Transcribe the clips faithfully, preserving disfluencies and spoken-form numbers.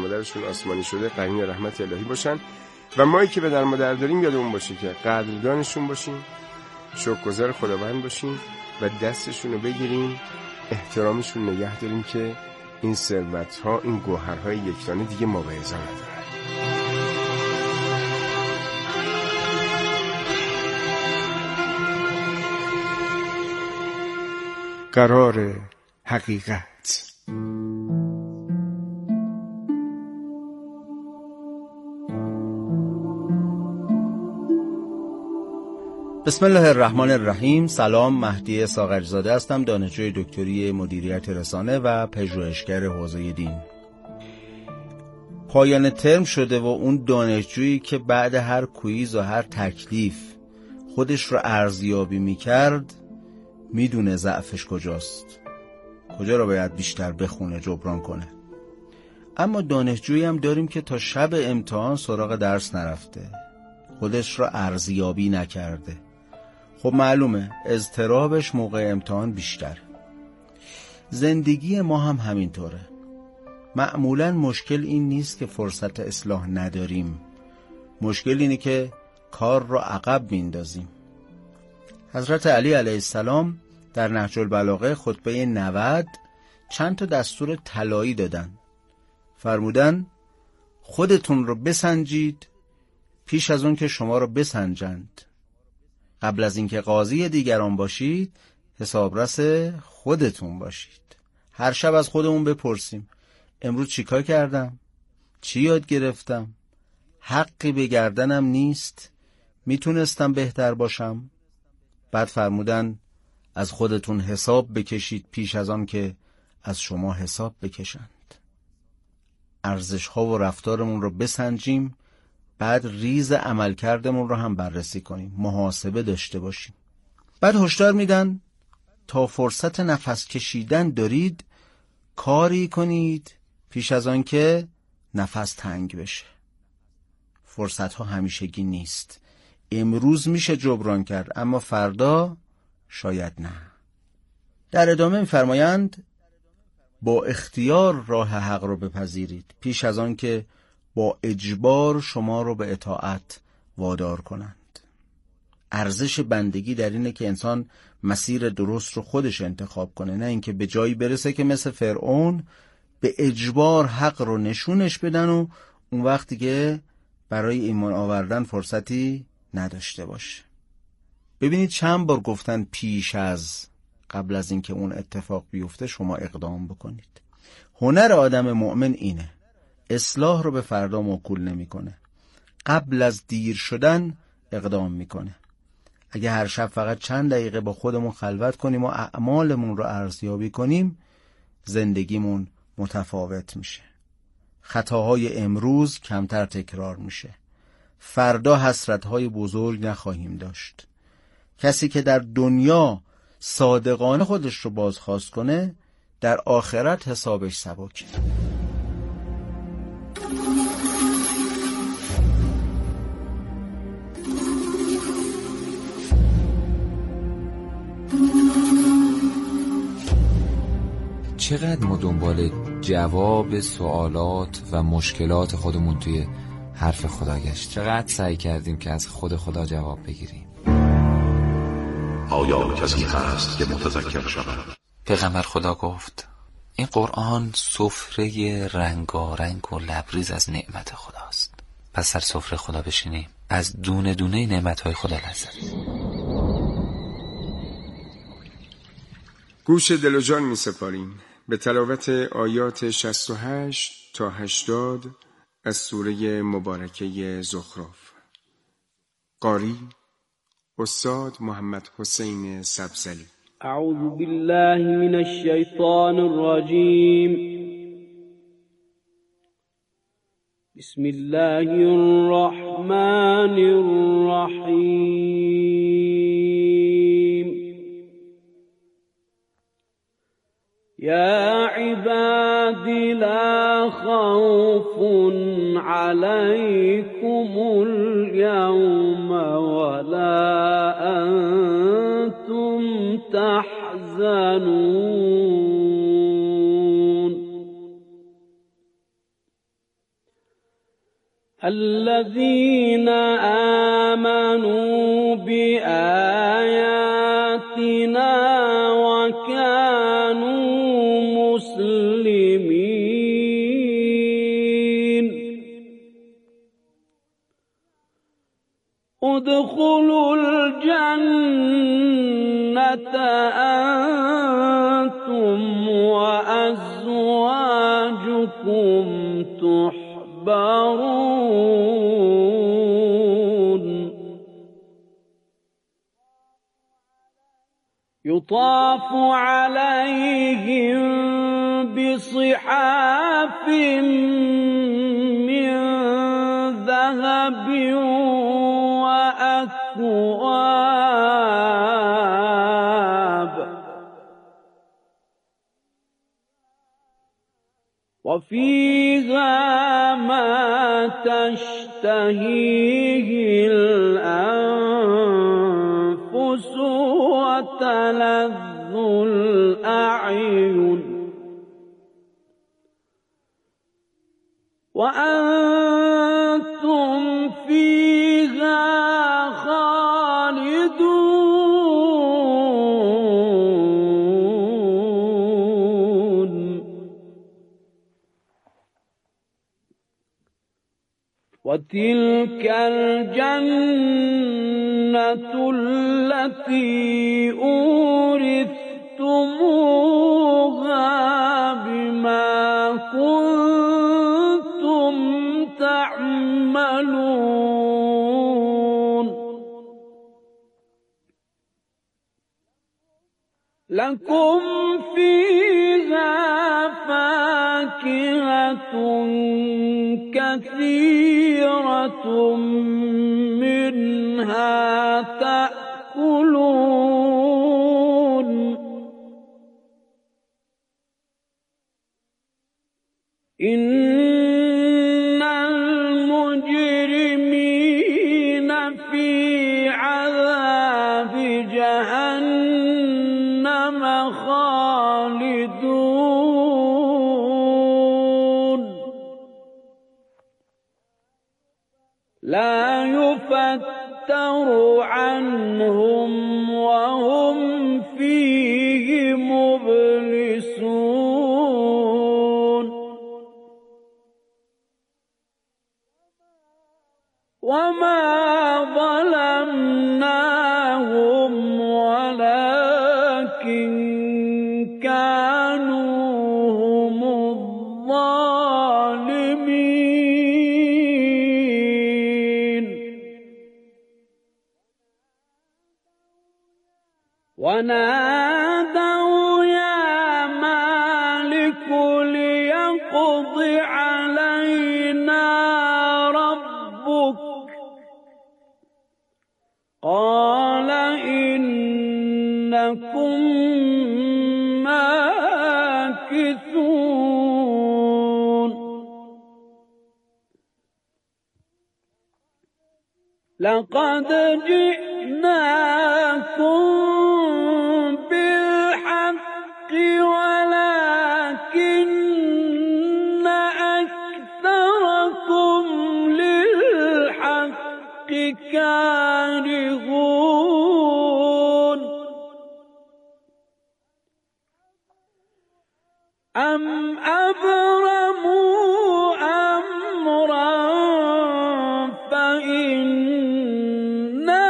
مادرشون آسمانی شده قرین رحمت الهی باشن و مایی که پدر مادر داریم یادمون باشه که قدردانشون باشیم، شکرگزار خداوند باشیم و دستشون رو بگیریم، احترامشون نگه داریم که این ثروت‌ها، این گوهرهای یکتانه دیگه مابعضا ندارن. قرار حقیقت. بسم الله الرحمن الرحیم. سلام، مهدی ساغرزاده هستم، دانشجوی دکتری مدیریت رسانه و پژوهشگر حوزه دین. پایان ترم شده و اون دانشجویی که بعد هر کویز و هر تکلیف خودش رو ارزیابی میکرد میدونه ضعفش کجاست، کجا رو باید بیشتر بخونه، جبران کنه. اما دانشجویی هم داریم که تا شب امتحان سراغ درس نرفته، خودش رو ارزیابی نکرده. خب معلومه اضطرابش موقع امتحان بیشتر. زندگی ما هم همینطوره. معمولا مشکل این نیست که فرصت اصلاح نداریم، مشکل اینه که کار رو عقب میندازیم. حضرت علی علیه السلام در نهج البلاغه خطبه نود چند تا دستور طلایی دادن. فرمودن خودتون رو بسنجید پیش از اون که شما رو بسنجند. قبل از اینکه قاضی دیگران باشید حسابرس خودتون باشید. هر شب از خودمون بپرسیم امروز چیکار کردم؟ چی یاد گرفتم؟ حقی به گردنم نیست؟ میتونستم بهتر باشم؟ بعد فرمودن از خودتون حساب بکشید پیش از آن که از شما حساب بکشند. ارزش ها و رفتارمون رو بسنجیم، بعد ریز عملکردمون رو هم بررسی کنیم، محاسبه داشته باشیم. بعد هشدار میدن تا فرصت نفس کشیدن دارید کاری کنید پیش از آن که نفس تنگ بشه. فرصت ها همیشگی نیست. امروز میشه جبران کرد اما فردا شاید نه. در ادامه می‌فرمایند با اختیار راه حق رو بپذیرید پیش از آن که با اجبار شما رو به اطاعت وادار کنند. ارزش بندگی در اینه که انسان مسیر درست رو خودش انتخاب کنه، نه اینکه به جایی برسه که مثل فرعون به اجبار حق رو نشونش بدن و اون وقتی که برای ایمان آوردن فرصتی نداشته باشه. ببینید چند بار گفتن پیش از، قبل از اینکه اون اتفاق بیفته شما اقدام بکنید. هنر آدم مؤمن اینه، اصلاح رو به فردا موکول نمیکنه، قبل از دیر شدن اقدام میکنه. اگه هر شب فقط چند دقیقه با خودمون خلوت کنیم و اعمالمون رو ارزیابی کنیم، زندگیمون متفاوت میشه. خطاهای امروز کمتر تکرار میشه. فردا حسرتهای بزرگ نخواهیم داشت. کسی که در دنیا صادقانه خودش رو بازخواست کنه، در آخرت حسابش سبکه. چقدر ما دنبال جواب سوالات و مشکلات خودمون توی حرف خدا گشت، چقدر سعی کردیم که از خود خدا جواب بگیریم. آیا کسی هست که متذکر شود؟ پیغمبر خدا گفت این قرآن سفره رنگارنگ و لبریز از نعمت خداست. پس سر سفره خدا بشینیم، از دونه دونه نعمتهای خدا لذت ببریم. گوش دل و جان می سپاریم به تلاوت آیات شصت و هشت تا هشتاد از سوره مبارکه زخرف. قاری استاد محمد حسین سبزلی. اعوذ بالله من الشیطان الرجیم. بسم الله الرحمن الرحیم. یا عبادی لا خوف علیکم اليوم ولا انتم تحزنون. الذين آمنوا بآياتنا وكانوا مسلمين ادخلوا الجنة أنتم وأزواجكم تحبرون يطاف عليهم بصحاف من ذهب وأكواب وفيها ما تشتهيه الأنفس وتلذ الأعين وأنتم فيها خالدون وتلك الجنة التي أورثتموها بما كنتم تعملون لكم فيها فاكهة كثيرة منها تأكلون إن المجرمين في عذاب جهنم خالدون لا يفتر عنهم وهم فيه مبلسون وما ظلمناهم ولكن كانوا هم الظالمين ونادوا يا مالك ليقض علينا ربك قال إنكم ماكثون لقد جئناكم بالحق ولكن أكثركم للحق كارهون أم أبرموا أمرا فإنا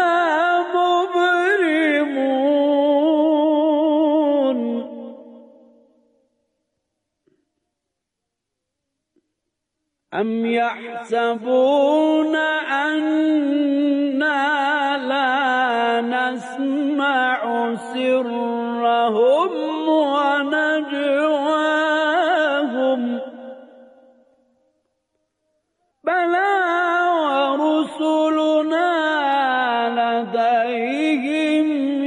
مبرمون أم يحسبون أنا لا نسمع سرهم ونجواهم بلى ورسلنا لديهم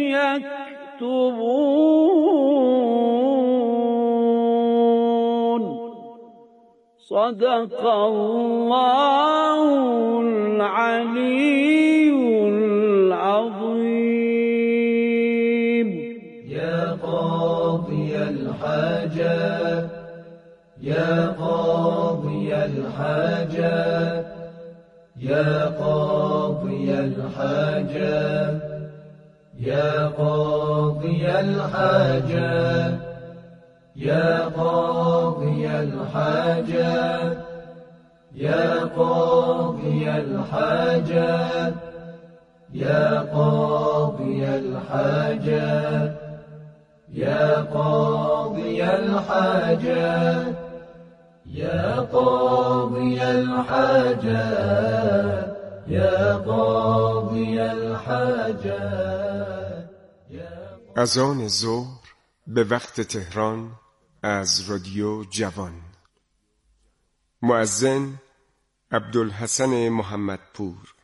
يكتبون صدق الله العلي العظيم. يا قاضي الحاجات يا قاضي الحاجات يا قاضي الحاجات يا قاضي الحاجات يا قاضي الحاجات يا قاضي الحاجات يا قاضي الحاجات يا قاضي الحاجات يا قاضي الحاجات يا قاضي الحاجات. اذان ظهر به وقت تهران از رادیو جوان. مؤذن عبدالحسن محمدپور.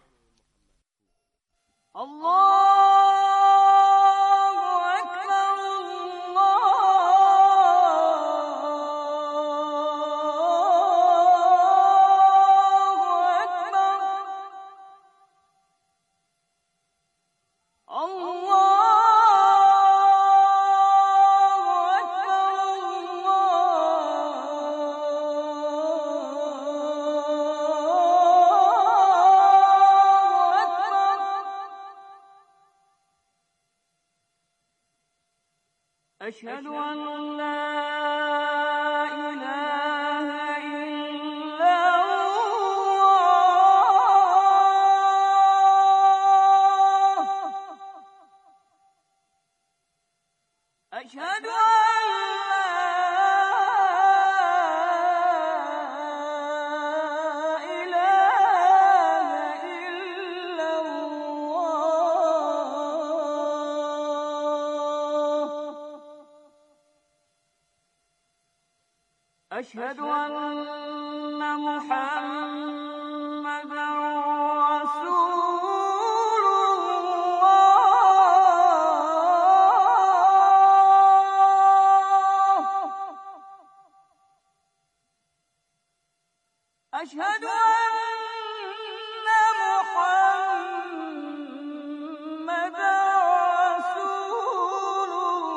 أشهد أن لا إله إلا الله. أشهد أن أشهد أن محمدًا رسول الله. أشهد أن محمدًا رسول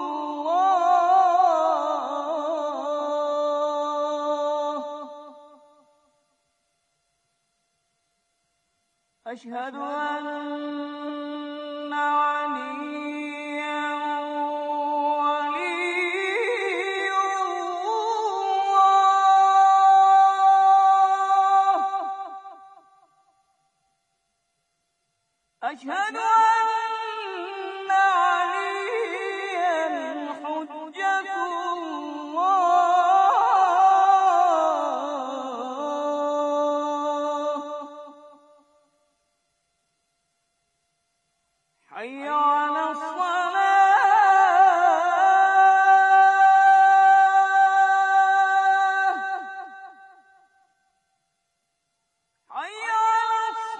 أشهد أن عليا ولي الله. أشهد أن عليا حجة حي على الصلاة حي على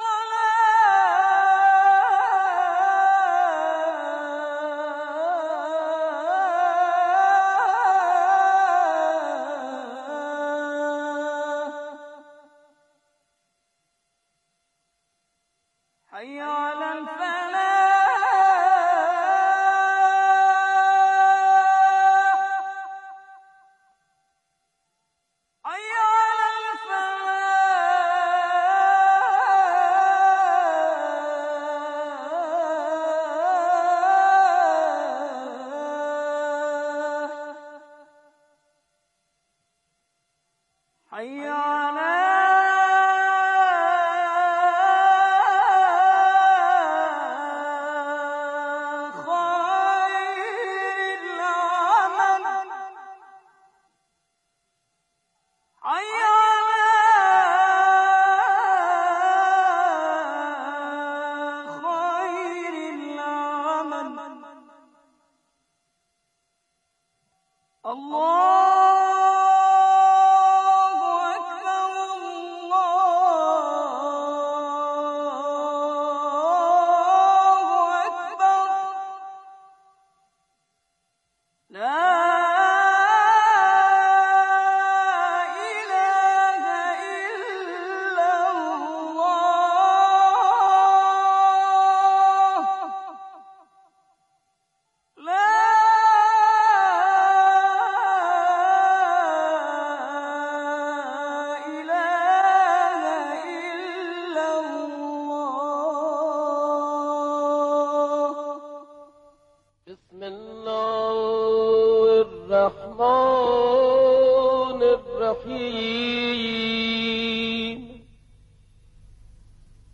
الصلاة حي على الفلاح حي على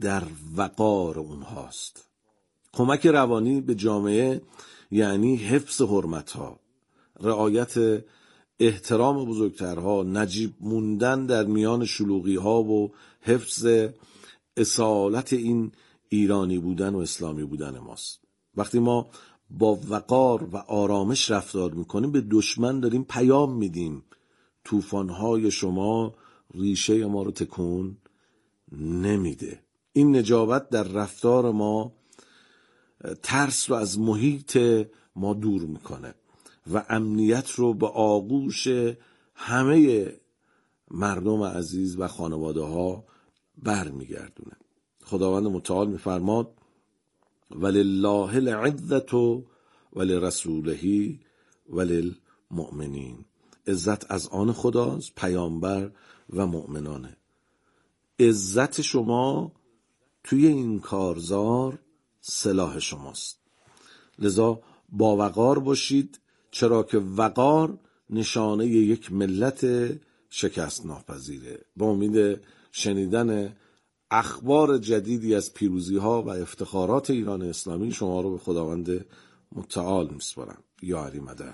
در وقار اونهاست. کمک روانی به جامعه یعنی حفظ حرمتها، رعایت احترام بزرگترها، نجیب موندن در میان شلوغی‌ها و حفظ اصالت این ایرانی بودن و اسلامی بودن ماست. وقتی ما با وقار و آرامش رفتار میکنیم به دشمن داریم پیام میدیم طوفان‌های شما ریشه ما رو تکون نمیده. این نجابت در رفتار ما ترس رو از محیط ما دور میکنه و امنیت رو به آغوش همه مردم عزیز و خانواده ها برمیگردونه. خداوند متعال میفرماد ولله العزة ولرسوله وللمؤمنین. عزت از آن خداست، پیامبر و مؤمنانه. عزت شما توی این کارزار سلاح شماست. لذا با وقار باشید، چرا که وقار نشانه یک ملت شکست ناپذیره. با امید شنیدن اخبار جدیدی از پیروزی ها و افتخارات ایران اسلامی شما رو به خداوند متعال میسپارم. یا علی مدد.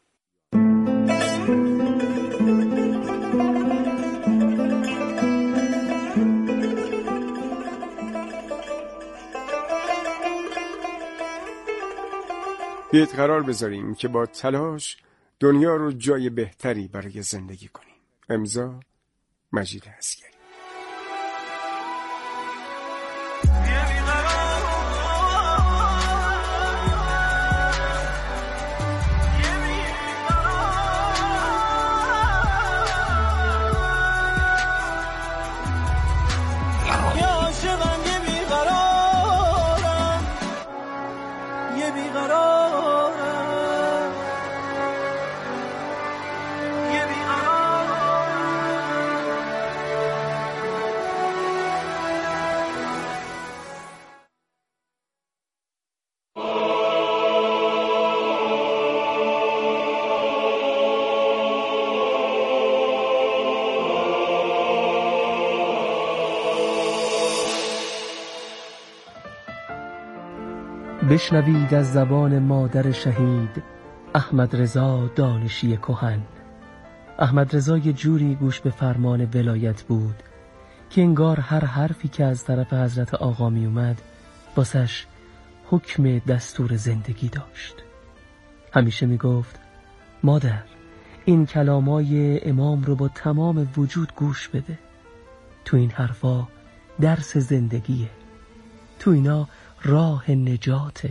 بیایید قرار بذاریم که با تلاش دنیا رو جای بهتری برای زندگی کنیم. امضا مجید عسگری. بشنوید از زبان مادر شهید احمد رضا دانشی کهن. احمد رضا یه جوری گوش به فرمان ولایت بود که انگار هر حرفی که از طرف حضرت آقا می اومد واسش حکم دستور زندگی داشت. همیشه می گفت مادر این کلامای امام رو با تمام وجود گوش بده. تو این حرفا درس زندگیه، تو اینا راه نجاته.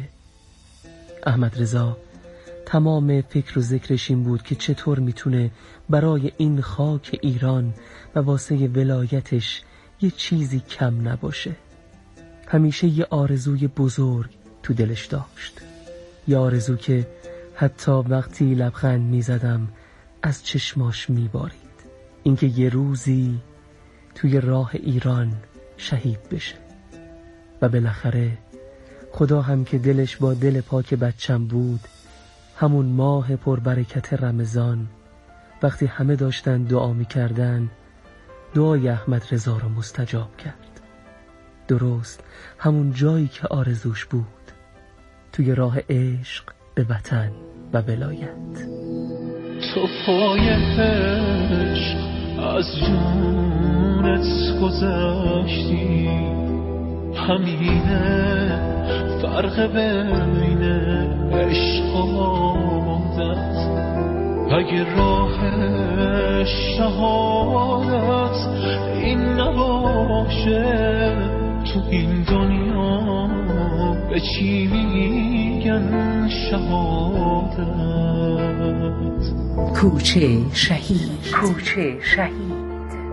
احمد رضا تمام فکر و ذکرش این بود که چطور میتونه برای این خاک ایران و واسه ولایتش یه چیزی کم نباشه. همیشه یه آرزوی بزرگ تو دلش داشت، یه آرزو که حتی وقتی لبخند میزدم از چشماش میبارید، اینکه یه روزی توی راه ایران شهید بشه. و بالاخره خدا هم که دلش با دل پاک بچم بود، همون ماه پربرکت رمضان وقتی همه داشتن دعا میکردن دعای احمد رضا رو مستجاب کرد. درست همون جایی که آرزوش بود، توی راه عشق به وطن و ولایت. تو پای عشق از جونت گذشتی، همینه فرق بین عشق و عادت. اگه راه شهادت این نباشه، تو این دنیا به چی میگن شهادت؟ کوچه شهید. کوچه شهید.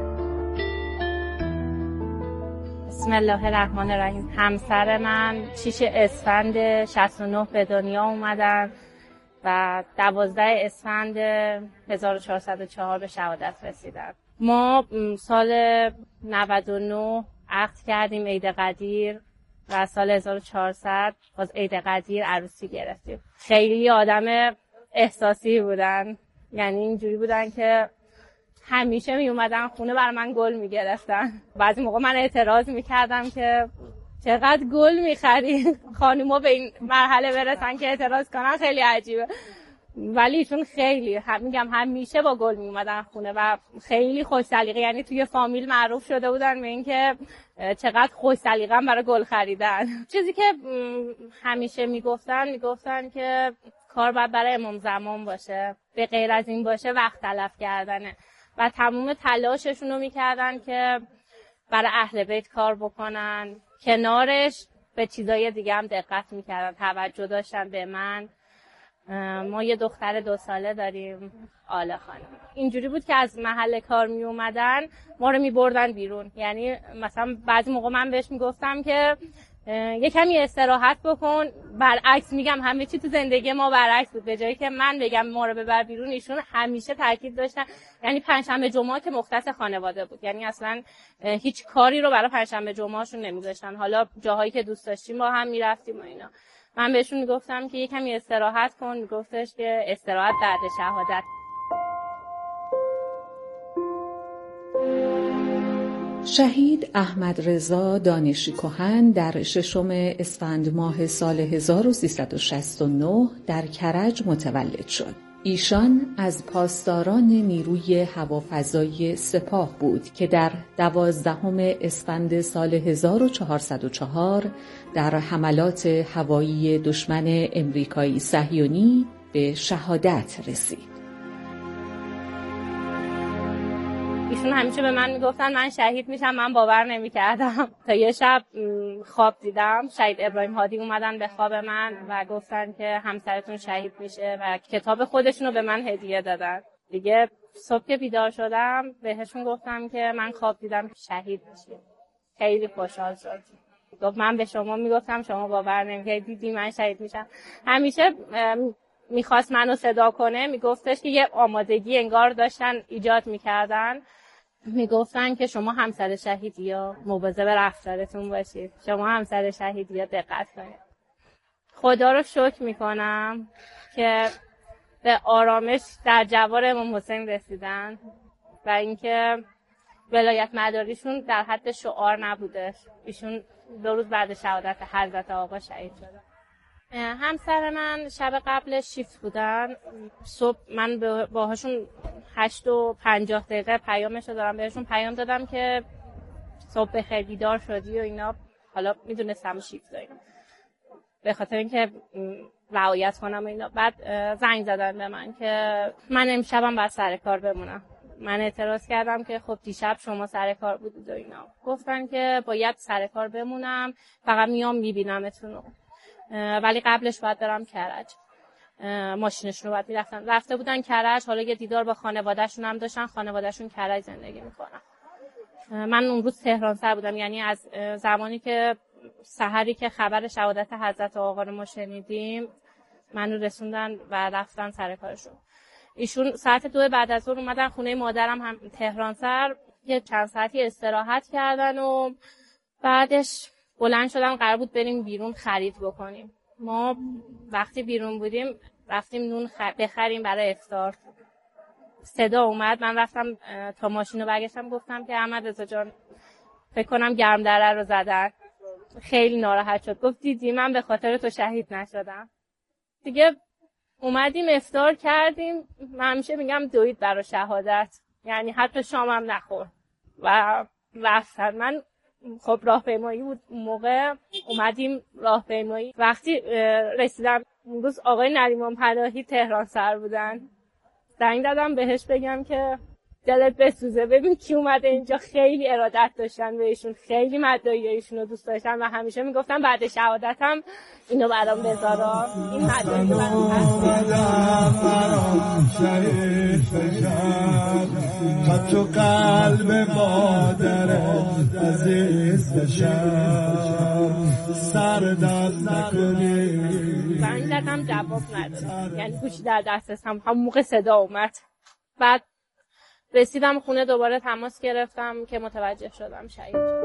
بسم الله الرحمن الرحیم. همسر من شش اسفند شصت و نه به دنیا اومدن و دوازده اسفند هزار و چهارصد و چهار به شهادت رسیدن. ما سال نود و نه عقد کردیم عید قدیر و سال هزار و چهارصد باز عید قدیر عروسی گرفتیم. خیلی آدم احساسی بودن، یعنی اینجوری بودن که همیشه می اومدن خونه برای من گل میگرفتن. بعضی موقع من اعتراض میکردم که چقدر گل میخری، خانوما به این مرحله برسن که اعتراض کنن خیلی عجیبه. ولی ایشون خیلی هم میگم همیشه با گل میومدن خونه و خیلی خوش سلیقه، یعنی توی فامیل معروف شده بودن به این که چقدر خوش سلیقه‌ام برای گل خریدن. چیزی که همیشه میگفتن میگفتن که کار باید برای امام زمان باشه، به غیر از این باشه وقت تلف کردنه و تمام تلاششون رو میکردن که برای اهل بیت کار بکنن، کنارش به چیزای دیگه هم دقت میکردن، توجه داشتن به من. ما یه دختر دو ساله داریم، آله خانم. اینجوری بود که از محل کار می اومدن ما رو می بردن بیرون. یعنی مثلا بعضی موقع من بهش میگفتم که یه کمی استراحت بکن، برعکس میگم همه چی تو زندگی ما برعکس بود. به جایی که من بگم ما رو ببر بیرون، ایشون همیشه تاکید داشتن. یعنی پنجشنبه جمعه که مختص خانواده بود، یعنی اصلا هیچ کاری رو برای پنجشنبه جمعهشون نمیذاشتن. حالا جاهایی که دوست داشتیم با هم میرفتیم و اینا. من بهشون میگفتم که یه کمی استراحت کن، میگفتش که استراحت بعد شهادت. شهید احمد رضا دانشی کهن در ششم اسفند ماه سال هزار و سیصد و شصت و نه در کرج متولد شد. ایشان از پاسداران نیروی هوافضای سپاه بود که در دوازدهم اسفند سال هزار و چهارصد و چهار در حملات هوایی دشمن امریکایی صهیونی به شهادت رسید. ایشون همیشه به من میگفتن من شهید میشم، من باور نمیکردم. تا یه شب خواب دیدم، شهید ابراهیم هادی اومدن به خواب من و گفتن که همسرتون شهید میشه و کتاب خودشونو به من هدیه دادن. دیگه صبح که بیدار شدم بهشون گفتم که من خواب دیدم شهید میشه. خیلی خوشحال شد. گفت من به شما میگفتم شما باور نمیکردید، دیدی من شهید میشم. همیشه میخواست منو صدا کنه، میگفتش که یه آمادگی انگار داشتن ایجاد میکردن، میگفتن که شما همسر شهیدی یا مواظب رفتارتون باشید، شما همسر شهیدی یا دقت کنید. خدا رو شکر میکنم که به آرامش در جوار امام حسین رسیدن و اینکه ولایت مداریشون در حد شعار نبودش. ایشون دو روز بعد شهادت حضرت آقا شهید شدن. همسر من شب قبل شیفت بودن. صبح من باهاشون هشت و پنجاه دقیقه پیامشو دارم بهشون پیام دادم که صبح بخیر بیدار شدی و اینا. حالا میدونستم شیفت داریم به خاطر اینکه رعایت کنم و اینا. بعد زنگ زدن به من که من امشبم باید سر کار بمونم. من اعتراض کردم که خب دیشب شما سر کار بودید و اینا. گفتن که باید سر کار بمونم، فقط میام میبینمتون، ولی قبلش باید برم کرج. ماشینشون رو باید میرفتن. رفته بودن کرج، حالا یه دیدار با خانوادهشون هم داشتن، خانوادهشون کرج زندگی میکنن. من اون روز تهران سر بودم، یعنی از زمانی که سحری که خبر شهادت حضرت آقا رو ما شنیدیم منو رسوندن و رفتن سر کارشون. ایشون ساعت دو بعد از ظهر اومدن خونه مادرم هم تهران سر، یه چند ساعتی استراحت کردن و بعدش بلند شدن قرار بود بریم بیرون خرید بکنیم. ما وقتی بیرون بودیم رفتیم نون خ... بخریم برای افطار. صدا اومد، من رفتم تا ماشین رو برگشتم، گفتم که احمد رضا جان فکر کنم گرم دره رو زدن. خیلی ناراحت شد، گفت دیدی من به خاطر تو شهید نشدم. دیگه اومدیم افطار کردیم. من همیشه میگم دوید برای شهادت، یعنی حتی شامم نخور و رفتن. من خب راهپیمایی بود اون موقع، اومدیم راهپیمایی. وقتی رسیدم اون روز آقای نریمان پناهی تهران سر بودن، زنگ دادم بهش بگم که دلت بسوزه، ببین کی اومده اینجا. خیلی ارادت داشتن بهشون، خیلی مدعی ایشون رو دوست داشتن و همیشه میگفتن بعد شهادتم اینو برام بذارا. این مدعی من تو قلب مادر عزیز بشم، سر دست نکنی. زنگ زدم جواب نداد، یعنی گوشی در دستم. همون موقع صدا اومد. بعد رسیدم خونه، دوباره تماس گرفتم که متوجه شدم شهید.